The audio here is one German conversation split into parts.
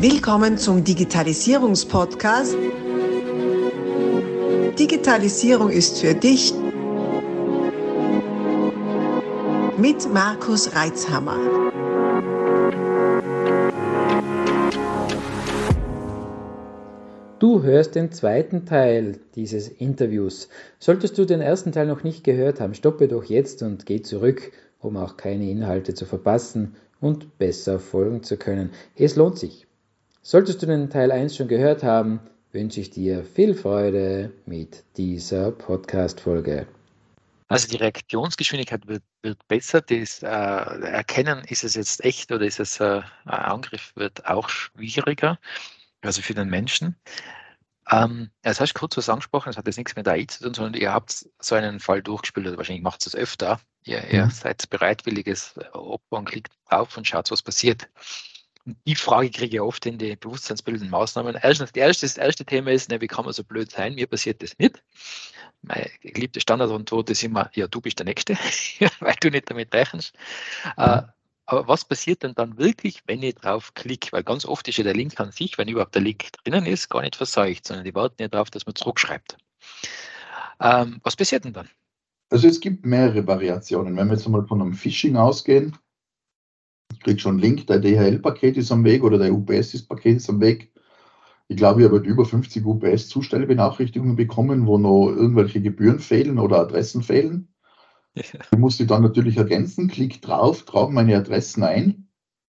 Willkommen zum Digitalisierungspodcast. Digitalisierung ist für dich mit Markus Reitzhammer. Du hörst den zweiten Teil dieses Interviews. Solltest du den ersten Teil noch nicht gehört haben, stoppe doch jetzt und geh zurück, um auch keine Inhalte zu verpassen und besser folgen zu können. Es lohnt sich. Solltest du den Teil 1 schon gehört haben, wünsche ich dir viel Freude mit dieser Podcast-Folge. Also die Reaktionsgeschwindigkeit wird besser, das Erkennen, ist es jetzt echt oder ist es ein Angriff, wird auch schwieriger, also für den Menschen. Jetzt hast du kurz was angesprochen, das hat jetzt nichts mit AI zu tun, sondern ihr habt so einen Fall durchgespielt, oder wahrscheinlich macht es öfter. Ihr seid bereitwilliges Opfer und klickt drauf und schaut, was passiert. Und die Frage kriege ich oft in die bewusstseinsbildenden Maßnahmen. Das erste Thema ist, wie kann man so blöd sein? Mir passiert das nicht. Meine geliebte Standardantwort ist immer, ja, du bist der Nächste, weil du nicht damit rechnest. Aber was passiert denn dann wirklich, wenn ich drauf klicke? Weil ganz oft ist ja der Link an sich, wenn überhaupt der Link drinnen ist, gar nicht verseucht, sondern die warten ja darauf, dass man zurückschreibt. Was passiert denn dann? Also es gibt mehrere Variationen. Wenn wir jetzt mal von einem Phishing ausgehen, ich kriege schon einen Link, der DHL-Paket ist am Weg oder der UPS-Paket ist am Weg. Ich glaube, ich habe über 50 UPS-Zustellbenachrichtigungen bekommen, wo noch irgendwelche Gebühren fehlen oder Adressen fehlen. Ja. Ich muss die dann natürlich ergänzen, klick drauf, trage meine Adressen ein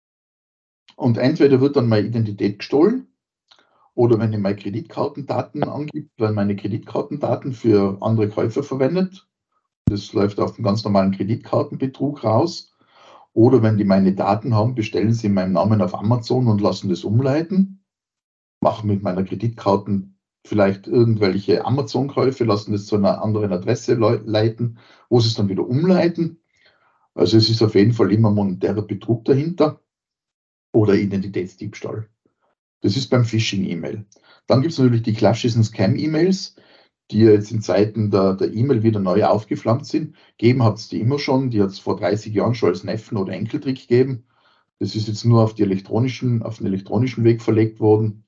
und entweder wird dann meine Identität gestohlen oder wenn ich meine Kreditkartendaten angibt, werden meine Kreditkartendaten für andere Käufer verwendet. Das läuft auf einen ganz normalen Kreditkartenbetrug raus. Oder wenn die meine Daten haben, bestellen sie in meinem Namen auf Amazon und lassen das umleiten. Machen mit meiner Kreditkarte vielleicht irgendwelche Amazon-Käufe, lassen das zu einer anderen Adresse leiten, wo sie es dann wieder umleiten. Also es ist auf jeden Fall immer monetärer Betrug dahinter oder Identitätsdiebstahl. Das ist beim Phishing-E-Mail. Dann gibt es natürlich die klassischen Scam-E-Mails, die jetzt in Zeiten der E-Mail wieder neu aufgeflammt sind. Geben hat es die immer schon, die hat es vor 30 Jahren schon als Neffen- oder Enkeltrick gegeben. Das ist jetzt nur auf den elektronischen Weg verlegt worden,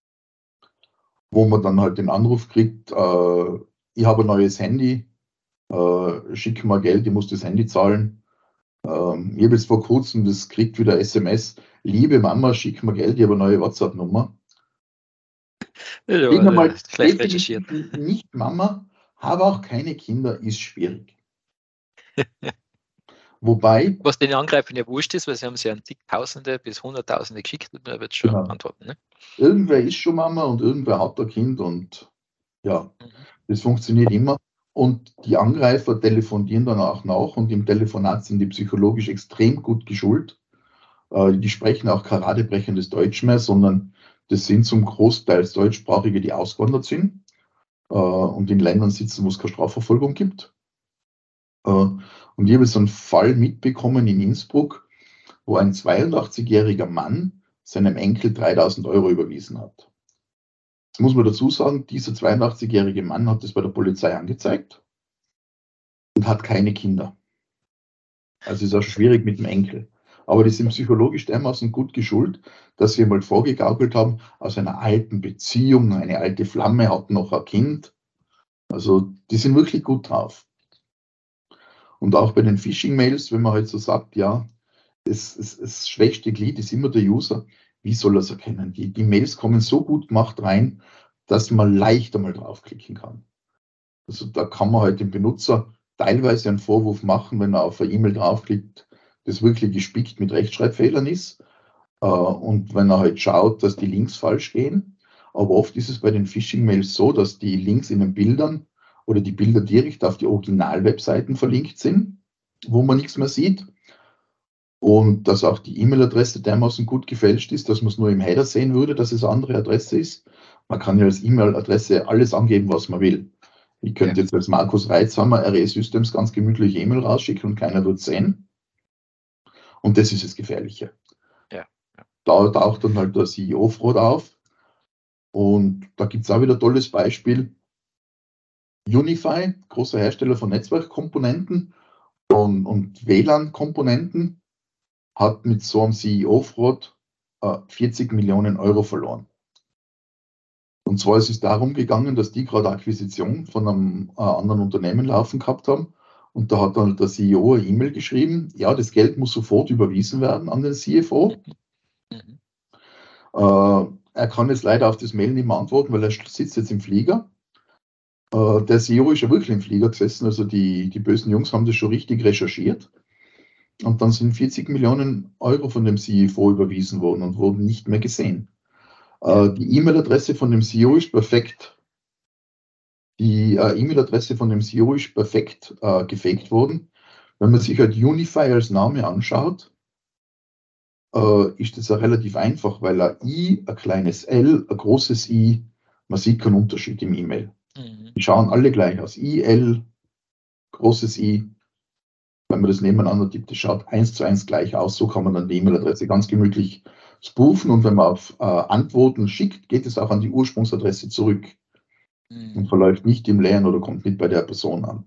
wo man dann halt den Anruf kriegt, ich habe ein neues Handy, schick mal Geld, ich muss das Handy zahlen. Ich habe jetzt vor kurzem, das kriegt wieder SMS, liebe Mama, schick mal Geld, ich habe eine neue WhatsApp-Nummer. Ja, schlecht recherchiert. Nicht Mama, habe auch keine Kinder, ist schwierig. Wobei. Was den Angreifern ja wurscht ist, weil sie haben ja zigtausende bis hunderttausende geschickt und man wird schon antworten. Ne? Irgendwer ist schon Mama und irgendwer hat ein Kind und ja, das funktioniert immer. Und die Angreifer telefonieren dann auch nach und im Telefonat sind die psychologisch extrem gut geschult. Die sprechen auch kein radebrechendes Deutsch mehr, sondern das sind zum Großteil Deutschsprachige, die ausgewandert sind und in Ländern sitzen, wo es keine Strafverfolgung gibt. Und ich habe jetzt einen Fall mitbekommen in Innsbruck, wo ein 82-jähriger Mann seinem Enkel 3.000 Euro überwiesen hat. Jetzt muss man dazu sagen, dieser 82-jährige Mann hat das bei der Polizei angezeigt und hat keine Kinder. Also ist auch schwierig mit dem Enkel. Aber die sind psychologisch dermaßen gut geschult, dass sie mal vorgegaukelt haben, aus einer alten Beziehung, eine alte Flamme hat noch ein Kind. Also die sind wirklich gut drauf. Und auch bei den Phishing-Mails, wenn man halt so sagt, ja, das schwächste Glied ist immer der User, wie soll er es erkennen? Die Mails kommen so gut gemacht rein, dass man leicht einmal draufklicken kann. Also da kann man halt dem Benutzer teilweise einen Vorwurf machen, wenn er auf eine E-Mail draufklickt, das wirklich gespickt mit Rechtschreibfehlern ist. Und wenn er halt schaut, dass die Links falsch gehen. Aber oft ist es bei den Phishing-Mails so, dass die Links in den Bildern oder die Bilder direkt auf die Original-Webseiten verlinkt sind, wo man nichts mehr sieht. Und dass auch die E-Mail-Adresse dermaßen gut gefälscht ist, dass man es nur im Header sehen würde, dass es eine andere Adresse ist. Man kann ja als E-Mail-Adresse alles angeben, was man will. Ich könnte jetzt als Markus Reitzhammer RE Systems ganz gemütlich E-Mail rausschicken und keiner wird es sehen. Und das ist das Gefährliche. Ja. Da taucht dann halt der CEO-Fraud auf. Und da gibt es auch wieder ein tolles Beispiel. Unify, großer Hersteller von Netzwerkkomponenten und WLAN-Komponenten, hat mit so einem CEO-Fraud 40 Millionen Euro verloren. Und zwar ist es darum gegangen, dass die gerade Akquisition von einem anderen Unternehmen laufen gehabt haben. Und da hat dann der CEO eine E-Mail geschrieben, ja, das Geld muss sofort überwiesen werden an den CFO. Mhm. Er kann jetzt leider auf das Mail nicht mehr antworten, weil er sitzt jetzt im Flieger. Der CEO ist ja wirklich im Flieger gesessen, also die bösen Jungs haben das schon richtig recherchiert. Und dann sind 40 Millionen Euro von dem CFO überwiesen worden und wurden nicht mehr gesehen. Die E-Mail-Adresse von dem CEO ist perfekt. Die E-Mail-Adresse von dem CEO ist perfekt gefaked worden. Wenn man sich halt Unify als Name anschaut, ist das ja relativ einfach, weil ein I, ein kleines L, ein großes I, man sieht keinen Unterschied im E-Mail. Die schauen alle gleich aus. I, L, großes I. Wenn man das nebeneinander tippt, das schaut 1:1 gleich aus. So kann man dann die E-Mail-Adresse ganz gemütlich spoofen. Und wenn man auf Antworten schickt, geht es auch an die Ursprungsadresse zurück und verläuft nicht im Leeren oder kommt nicht bei der Person an.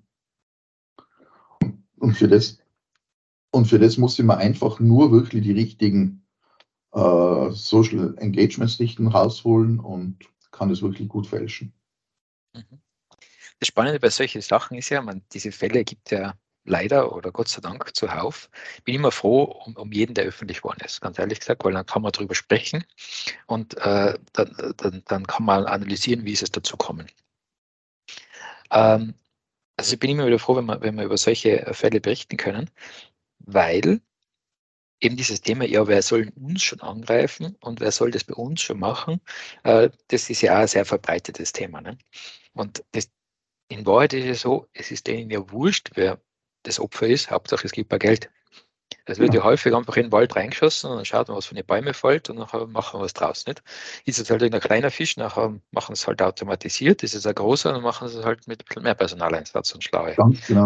Und für das muss ich mir einfach nur wirklich die richtigen Social Engagement-Richten rausholen und kann es wirklich gut fälschen. Das Spannende bei solchen Sachen ist ja, diese Fälle gibt es ja leider oder Gott sei Dank zuhauf. Ich bin immer froh um jeden, der öffentlich geworden ist, ganz ehrlich gesagt, weil dann kann man darüber sprechen und dann kann man analysieren, wie ist es dazu kommen. Also ich bin immer wieder froh, wenn wir über solche Fälle berichten können, weil eben dieses Thema, ja, wer soll uns schon angreifen und wer soll das bei uns schon machen, das ist ja auch ein sehr verbreitetes Thema. Ne? Und in Wahrheit ist es so, es ist denen ja wurscht, wer das Opfer ist, Hauptsache es gibt ein Geld. Es wird ja häufig einfach in den Wald reingeschossen und dann schaut man, was von den Bäumen fällt und nachher machen wir was draus. Nicht? Ist es halt ein kleiner Fisch, nachher machen sie es halt automatisiert, ist es ein großer, dann machen sie es halt mit ein bisschen mehr Personaleinsatz und Schleue.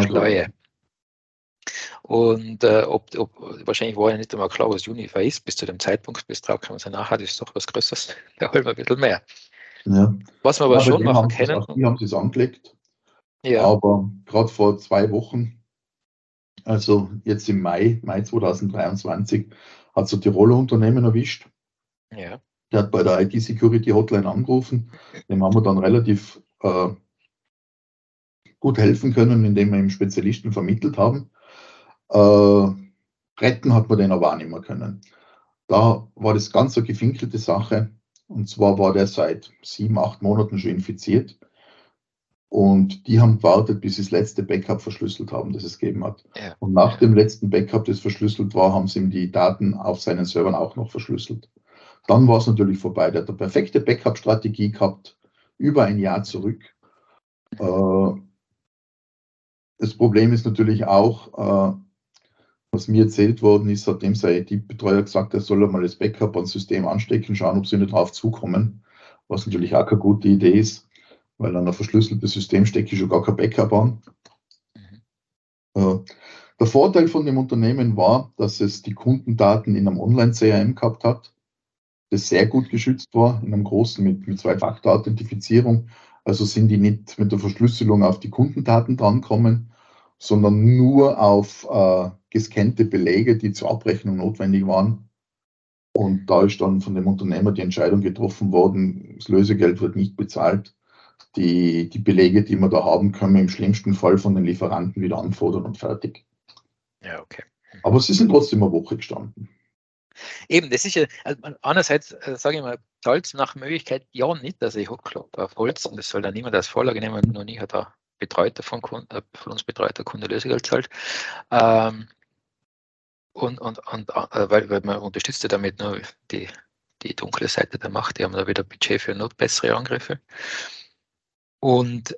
Und wahrscheinlich war ja nicht einmal klar, was Unify ist, bis zu dem Zeitpunkt, bis drauf kann man sagen, nachher das ist doch was Größeres, da holen wir ein bisschen mehr. Ja. Was wir aber schon machen können. Die haben es angelegt, ja. Aber gerade vor 2 Wochen, also jetzt im Mai 2023, hat so Tiroler Unternehmen erwischt. Ja. Der hat bei der IT-Security-Hotline angerufen. Dem haben wir dann relativ gut helfen können, indem wir ihm Spezialisten vermittelt haben. Retten hat man den aber auch nicht mehr können. Da war das ganz eine gefinkelte Sache. Und zwar war der seit 7, 8 Monaten schon infiziert. Und die haben gewartet, bis sie das letzte Backup verschlüsselt haben, das es gegeben hat. Ja. Und nach dem letzten Backup, das verschlüsselt war, haben sie ihm die Daten auf seinen Servern auch noch verschlüsselt. Dann war es natürlich vorbei. Der hat eine perfekte Backup-Strategie gehabt, über ein Jahr zurück. Das Problem ist natürlich auch, was mir erzählt worden ist, seitdem sein IT-Betreuer gesagt hat, er soll mal das Backup ans System anstecken, schauen, ob sie nicht drauf zukommen, was natürlich auch keine gute Idee ist, weil an ein verschlüsseltes System stecke ich schon gar kein Backup an. Der Vorteil von dem Unternehmen war, dass es die Kundendaten in einem Online-CRM gehabt hat, das sehr gut geschützt war, in einem großen mit Zwei-Faktor-Authentifizierung. Also sind die nicht mit der Verschlüsselung auf die Kundendaten drankommen, sondern nur auf gescannte Belege, die zur Abrechnung notwendig waren. Und da ist dann von dem Unternehmer die Entscheidung getroffen worden, das Lösegeld wird nicht bezahlt. Die Belege, die wir da haben, können wir im schlimmsten Fall von den Lieferanten wieder anfordern und fertig. Ja, okay. Aber sie sind trotzdem eine Woche gestanden. Eben, das ist ja, also einerseits sage ich mal, zahlt es nach Möglichkeit ja nicht, dass ich hochklopfe auf Holz und das soll dann niemand als Vorlage nehmen, noch nie hat er von uns betreuter Kunde Lösegeld zahlt. Weil man unterstützt ja damit nur die dunkle Seite der Macht, die haben da wieder Budget für noch bessere Angriffe. Und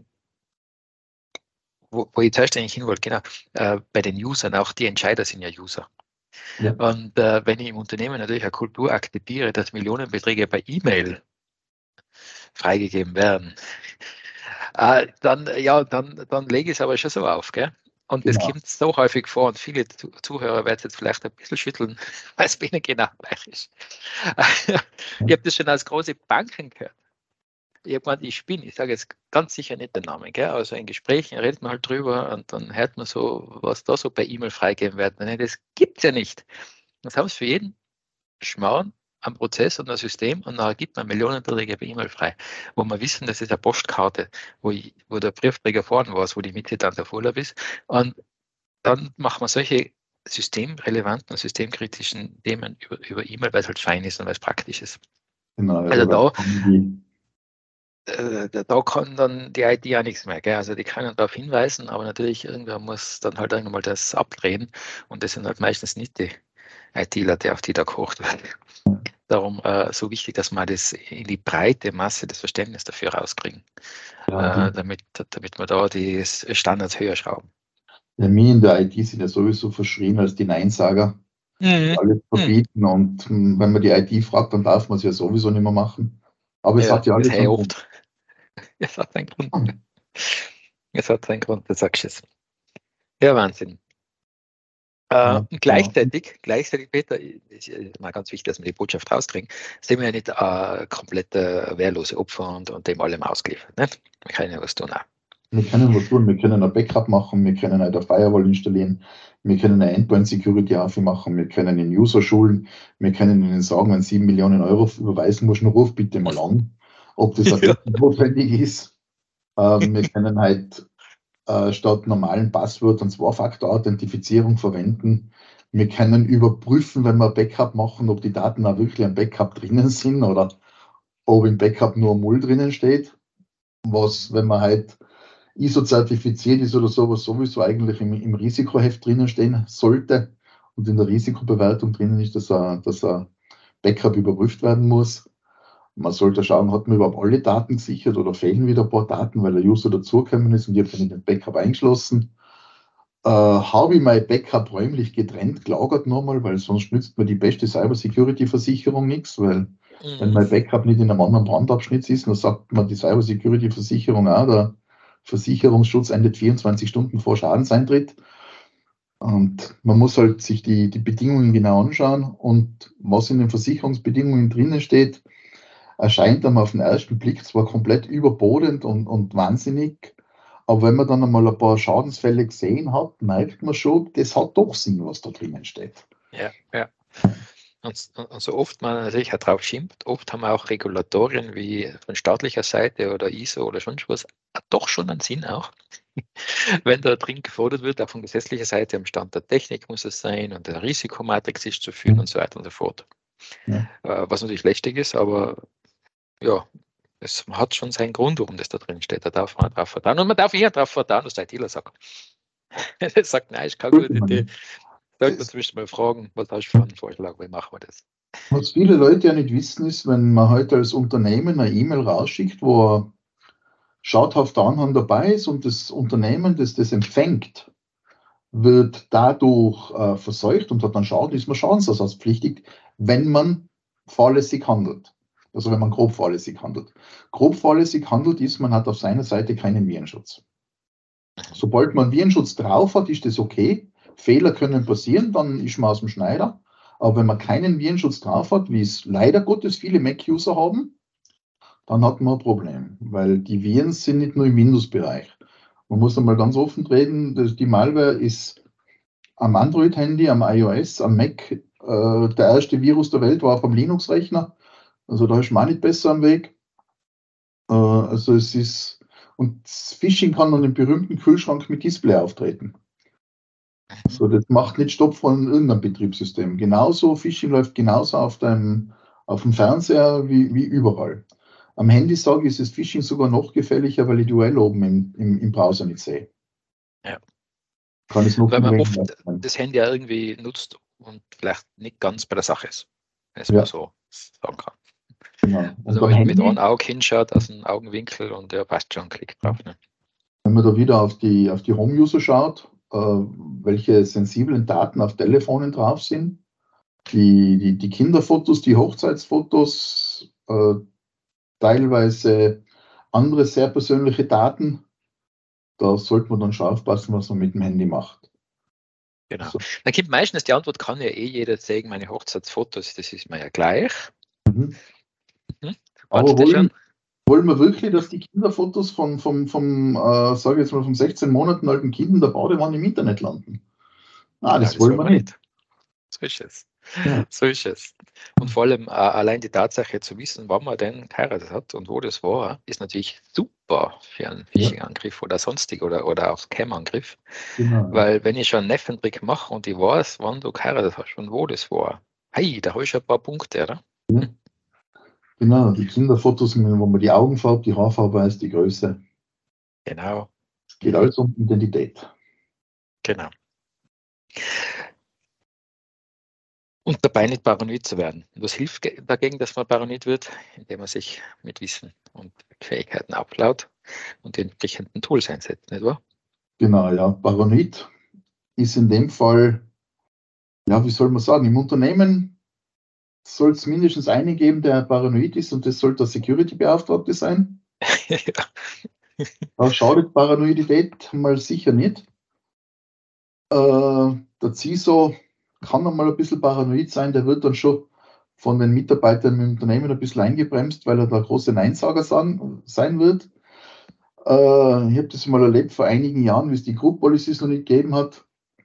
wo ich zuerst eigentlich hin wollte, genau, bei den Usern, auch die Entscheider sind ja User. Ja. Und wenn ich im Unternehmen natürlich eine Kultur akzeptiere, dass Millionenbeträge per E-Mail freigegeben werden, dann lege ich es aber schon so auf, gell? Und das kommt so häufig vor und viele Zuhörer werden jetzt vielleicht ein bisschen schütteln, weil es bei ihnen genau gleich ist. Ich habe das schon aus großen Banken gehört. Ich sage jetzt ganz sicher nicht den Namen, gell? Also in Gesprächen redet man halt drüber und dann hört man so, was da so per E-Mail freigegeben wird. Das gibt es ja nicht. Das haben sie für jeden Schmarrn einen Prozess und ein System und dann gibt man Millionenbeträge per E-Mail frei, wo wir wissen, das ist eine Postkarte, wo der Briefträger vorne weiß, wo die Mitte dann der Vorlauf ist. Und dann machen wir solche systemrelevanten und systemkritischen Themen über E-Mail, weil es halt fein ist und weil es praktisch ist. Genau, Also da da kann dann die IT auch nichts mehr. Gell? Also die können darauf hinweisen, aber natürlich irgendwer muss dann halt irgendwann mal das abdrehen und das sind halt meistens nicht die ITler, auf die da gekocht wird. Darum so wichtig, dass wir das in die breite Masse das Verständnis dafür rauskriegen, damit wir da die Standards höher schrauben. Ja, wir in der IT sind ja sowieso verschrien als die Neinsager, die alles verbieten und wenn man die IT fragt, dann darf man es ja sowieso nicht mehr machen. Aber es hat ja alles einen Grund. Es hat einen Grund. Es hat einen Grund, das sagst du es. Ja, Wahnsinn. Und gleichzeitig, Peter, ist mal ganz wichtig, dass wir die Botschaft rauskriegen, sind wir ja nicht komplett wehrlose Opfer und dem allem ausgeliefert. Nicht? Wir können ja was tun auch. Wir können was tun, wir können ein Backup machen, wir können eine Firewall installieren, wir können eine Endpoint-Security aufmachen, wir können den User schulen, wir können ihnen sagen, wenn 7 Millionen Euro überweisen musst, ruf bitte mal an, ob das notwendig ist. Wir können halt statt normalen Passwort und Zwei-Faktor-Authentifizierung verwenden. Wir können überprüfen, wenn wir ein Backup machen, ob die Daten auch wirklich im Backup drinnen sind oder ob im Backup nur Mull drinnen steht. Was, wenn man halt ISO-zertifiziert ist oder sowas, sowieso eigentlich im Risikoheft drinnen stehen sollte und in der Risikobewertung drinnen ist, dass ein Backup überprüft werden muss. Man sollte schauen, hat man überhaupt alle Daten gesichert oder fehlen wieder ein paar Daten, weil der User dazugekommen ist und ich habe dann in den Backup eingeschlossen. Habe ich mein Backup räumlich getrennt gelagert nochmal, weil sonst nützt mir die beste Cybersecurity-Versicherung nichts, weil wenn mein Backup nicht in einem anderen Brandabschnitt ist, dann sagt man die Cybersecurity-Versicherung auch, der Versicherungsschutz endet 24 Stunden vor Schadenseintritt. Und man muss halt sich die Bedingungen genau anschauen und was in den Versicherungsbedingungen drinnen steht, erscheint einem auf den ersten Blick zwar komplett überbordend und wahnsinnig, aber wenn man dann einmal ein paar Schadensfälle gesehen hat, merkt man schon, das hat doch Sinn, was da drinnen steht. Ja. Und so oft man natürlich auch drauf schimpft, oft haben wir auch Regulatorien wie von staatlicher Seite oder ISO oder sonst was, doch schon einen Sinn auch. Wenn da drin gefordert wird, auch von gesetzlicher Seite am Stand der Technik muss es sein und der Risikomatrix ist zu führen und so weiter und so fort. Ja. Was natürlich lästig ist, aber ja, es hat schon seinen Grund, warum das da drin steht. Da darf man drauf vertrauen. Und man darf eher darauf vertrauen, was der ITler sagt. Er sagt, nein, ist keine gute Idee. Sollte man zumindest mal fragen, was hast du für einen Vorschlag, wie machen wir das? Was viele Leute ja nicht wissen, ist, wenn man heute als Unternehmen eine E-Mail rausschickt, wo ein schadhafter Anhang dabei ist und das Unternehmen, das empfängt, wird dadurch verseucht und hat dann Schaden, ist man schadensersatzpflichtig, wenn man fahrlässig handelt. Also wenn man grob fahrlässig handelt. Grob fahrlässig handelt ist, man hat auf seiner Seite keinen Virenschutz. Sobald man Virenschutz drauf hat, ist das okay. Fehler können passieren, dann ist man aus dem Schneider. Aber wenn man keinen Virenschutz drauf hat, wie es leider Gottes viele Mac-User haben, dann hat man ein Problem, weil die Viren sind nicht nur im Windows-Bereich. Man muss einmal ganz offen reden, die Malware ist am Android-Handy, am iOS, am Mac. Der erste Virus der Welt war auf einem Linux-Rechner. Also da ist man auch nicht besser am Weg. Also es ist, und Phishing kann an dem berühmten Kühlschrank mit Display auftreten. So, das macht nicht Stopp von irgendeinem Betriebssystem. Genauso, Phishing läuft genauso auf dem Fernseher wie überall. Am Handy sage ich, ist das Phishing sogar noch gefährlicher, weil ich die URL oben im Browser nicht sehe. Ja. Kann ich noch weil man oft das Handy ja irgendwie nutzt und vielleicht nicht ganz bei der Sache ist, wenn man so sagen kann. Genau. Also mit einem Auge hinschaut, aus dem Augenwinkel und der passt schon, klickt drauf. Ne? Wenn man da wieder auf die Home-User schaut, welche sensiblen Daten auf Telefonen drauf sind, die Kinderfotos, die Hochzeitsfotos, teilweise andere sehr persönliche Daten, da sollte man dann schon aufpassen, was man mit dem Handy macht. Genau. So. Dann kommt meistens die Antwort, kann ja jeder zeigen, meine Hochzeitsfotos, das ist mir ja gleich. Aber wollen wir wirklich, dass die Kinderfotos sage ich jetzt mal, vom 16 Monaten alten Kind in der Badewanne im Internet landen? Nein, das wollen wir nicht. So ist es. Ja. So ist es. Und vor allem allein die Tatsache zu wissen, wann man denn geheiratet hat und wo das war, ist natürlich super für einen Phishing-Angriff oder sonstig oder auch Scam-Angriff. Genau. Weil wenn ich schon einen Neffentrick mache und ich weiß, wann du geheiratet hast und wo das war, hey, da habe ich schon ein paar Punkte, oder? Ja. Genau, die Kinderfotos, wo man die Augenfarbe, die Haarfarbe weiß, die Größe. Genau, Es geht alles um Identität. genau. Und dabei nicht paranoid zu werden. Und was hilft dagegen, dass man paranoid wird? Indem man sich mit Wissen und Fähigkeiten ablaut und die entsprechenden Tools einsetzt, nicht wahr? Genau, ja. Paranoid ist in dem Fall, ja, wie soll man sagen, im Unternehmen soll es mindestens einen geben, der paranoid ist, und das sollte der Security-Beauftragte sein. Ja. Da schadet Paranoidität mal sicher nicht. Der CISO kann einmal ein bisschen paranoid sein, der wird dann schon von den Mitarbeitern im Unternehmen ein bisschen eingebremst, weil er der große Neinsager sein wird. Ich habe das mal erlebt vor einigen Jahren, wie es die Group Policies noch nicht gegeben hat.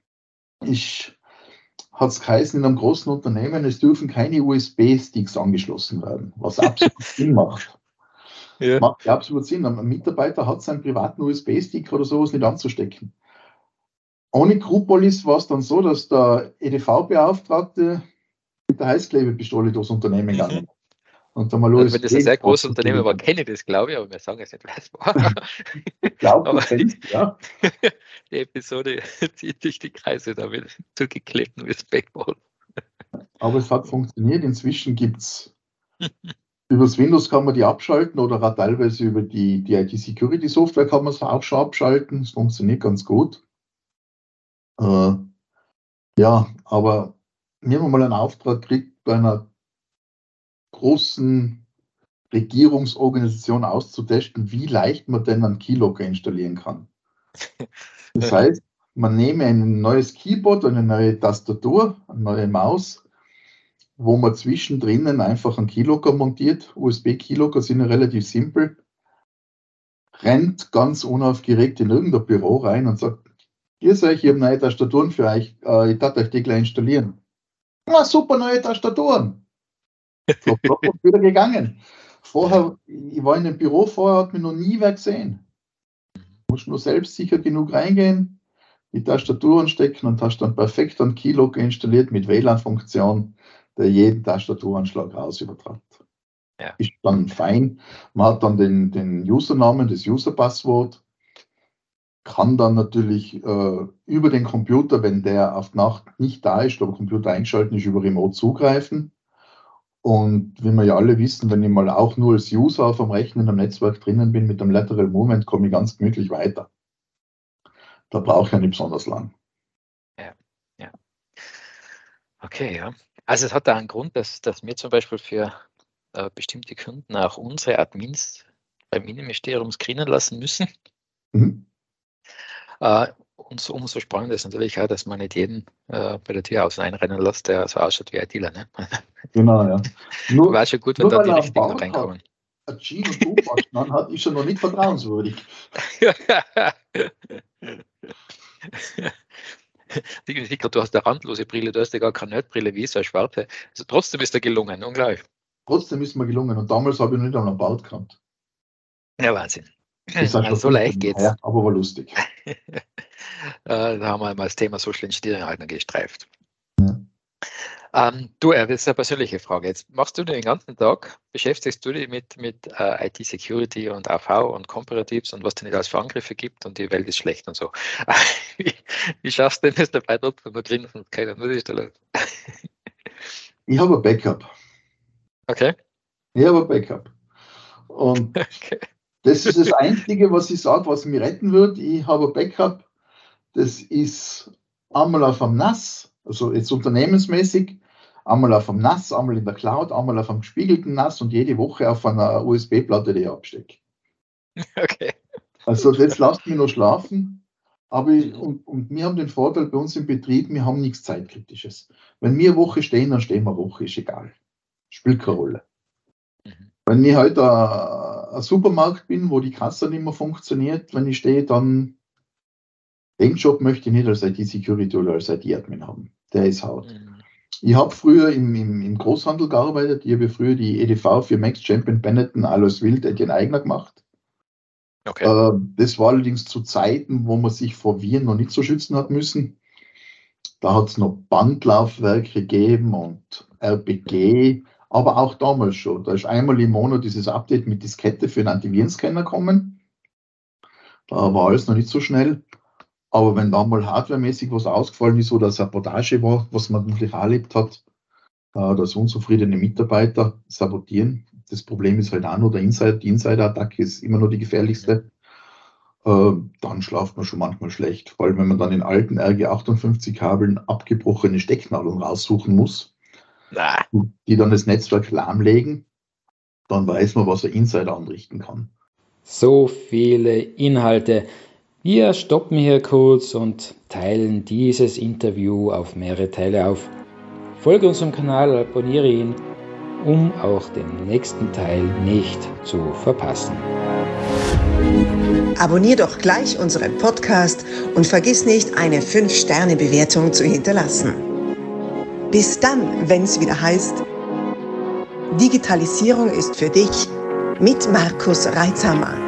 Hat es geheißen, in einem großen Unternehmen, es dürfen keine USB-Sticks angeschlossen werden, was absolut Sinn macht. Ja. Macht ja absolut Sinn. Ein Mitarbeiter hat seinen privaten USB-Stick oder sowas nicht anzustecken. Ohne Group Policy war es dann so, dass der EDV-Beauftragte mit der Heißklebepistole durchs Unternehmen gegangen ist. Und dann mal Also wenn das ein sehr großes Unternehmen war, ausprobiert. kenne ich das, glaube ich, aber wir sagen jetzt nicht, wer es war. Ich glaube, du Aber kennst, ja. die Episode zieht sich die Kreise da mit zugeklebten USB-Ball. Aber es hat funktioniert. Inzwischen gibt es, übers Windows kann man die abschalten oder auch teilweise über die IT-Security-Software kann man es auch schon abschalten. Es funktioniert ganz gut. Ja, aber wir haben mal einen Auftrag gekriegt, bei einer großen Regierungsorganisation auszutesten, wie leicht man denn einen Keylogger installieren kann. Das heißt, man nehme ein neues Keyboard, eine neue Tastatur, eine neue Maus, wo man zwischendrin einfach einen Keylogger montiert. USB-Keylogger sind ja relativ simpel. Rennt ganz unaufgeregt in irgendein Büro rein und sagt, ihr seid, ich habe neue Tastaturen für euch, ich darf euch die gleich installieren. Na super, neue Tastaturen. Flop, flop, und wieder gegangen. Vorher, ich war in dem Büro, vorher hat mich noch nie wer gesehen. Du musst nur selbstsicher genug reingehen, die Tastatur anstecken und hast dann perfekt einen Keylogger installiert mit WLAN-Funktion, der jeden Tastaturanschlag raus übertragt. Ja. Ist dann fein. Man hat dann den Usernamen, das User-Passwort, kann dann natürlich über den Computer, wenn der auf Nacht nicht da ist, der Computer eingeschaltet ist, über Remote zugreifen. Und wie wir ja alle wissen, wenn ich mal auch nur als User auf dem Rechner in einem Netzwerk drinnen bin mit dem Lateral Movement, komme ich ganz gemütlich weiter. Da brauche ich ja nicht besonders lang. Ja. Okay, ja. Also es hat da einen Grund, dass wir zum Beispiel für bestimmte Kunden auch unsere Admins beim Innenministerium screenen lassen müssen. Mhm. Und umso spannender ist natürlich auch, dass man nicht jeden bei der Tür außen einrennen lässt, der so ausschaut wie ein Dealer. Ne? Genau, ja. War schon gut, wenn Nur da weil die er einen richtigen Bart reinkommen. hat, ein Jean und Tuchmaschen an hat, ist er noch nicht vertrauenswürdig. Du hast eine randlose Brille, du hast ja gar keine Nerdbrille, wie so eine schwarze. Also trotzdem ist er gelungen, unglaublich. Trotzdem ist mir gelungen. Und damals habe ich noch nicht einmal einen Bart gehabt. Ja, Wahnsinn. Das ist Also so leicht geht's. Ja, aber war lustig. Da haben wir mal das Thema Social Engineering gestreift. Ja. Du, das ist eine persönliche Frage. Jetzt machst du den ganzen Tag, beschäftigst du dich mit IT-Security und AV und Comparatives und was es nicht alles für Angriffe gibt und die Welt ist schlecht und so. Wie schaffst du denn das dabei trotzdem nur grinsen? Keine Nullstelle. Ich habe ein Backup. Okay. Ich habe ein Backup. Und Okay. das ist das Einzige, was ich sage, was mich retten wird. Ich habe ein Backup. Das ist einmal auf dem NAS, also jetzt unternehmensmäßig, einmal auf dem NAS, einmal in der Cloud, einmal auf einem gespiegelten NAS und jede Woche auf einer USB-Platte, die ich abstecke. Okay. Also das lasst mich noch schlafen. Aber und wir haben den Vorteil bei uns im Betrieb, wir haben nichts Zeitkritisches. Wenn wir eine Woche stehen, dann stehen wir eine Woche, ist egal. Spielt keine Rolle. Wenn ich halt ein Supermarkt bin, wo die Kasse nicht mehr funktioniert, wenn ich stehe, dann den Job möchte ich nicht als IT-Security oder als IT-Admin haben. Der ist hart. Ich habe früher im Großhandel gearbeitet. Ich habe früher die EDV für Max Champion Benetton, Alois Wild, Etienne Eigner gemacht. Okay. Das war allerdings zu Zeiten, wo man sich vor Viren noch nicht so schützen hat müssen. Da hat es noch Bandlaufwerke gegeben und RPG, aber auch damals schon. Da ist einmal im Monat dieses Update mit Diskette für einen Antivirenscanner gekommen. Da war alles noch nicht so schnell. Aber wenn da mal hardwaremäßig was ausgefallen ist oder Sabotage war, was man wirklich erlebt hat, dass unzufriedene Mitarbeiter sabotieren. Das Problem ist halt auch noch die Insider-Attacke ist immer noch die gefährlichste. Dann schlaft man schon manchmal schlecht. Vor allem, wenn man dann in alten RG58-Kabeln abgebrochene Stecknadeln raussuchen muss, die dann das Netzwerk lahmlegen, dann weiß man, was ein Insider anrichten kann. So viele Inhalte. Wir stoppen hier kurz und teilen dieses Interview auf mehrere Teile auf. Folge unserem Kanal, abonniere ihn, um auch den nächsten Teil nicht zu verpassen. Abonnier doch gleich unseren Podcast und vergiss nicht, eine 5-Sterne-Bewertung zu hinterlassen. Bis dann, wenn es wieder heißt, Digitalisierung ist für dich mit Markus Reitzhammer.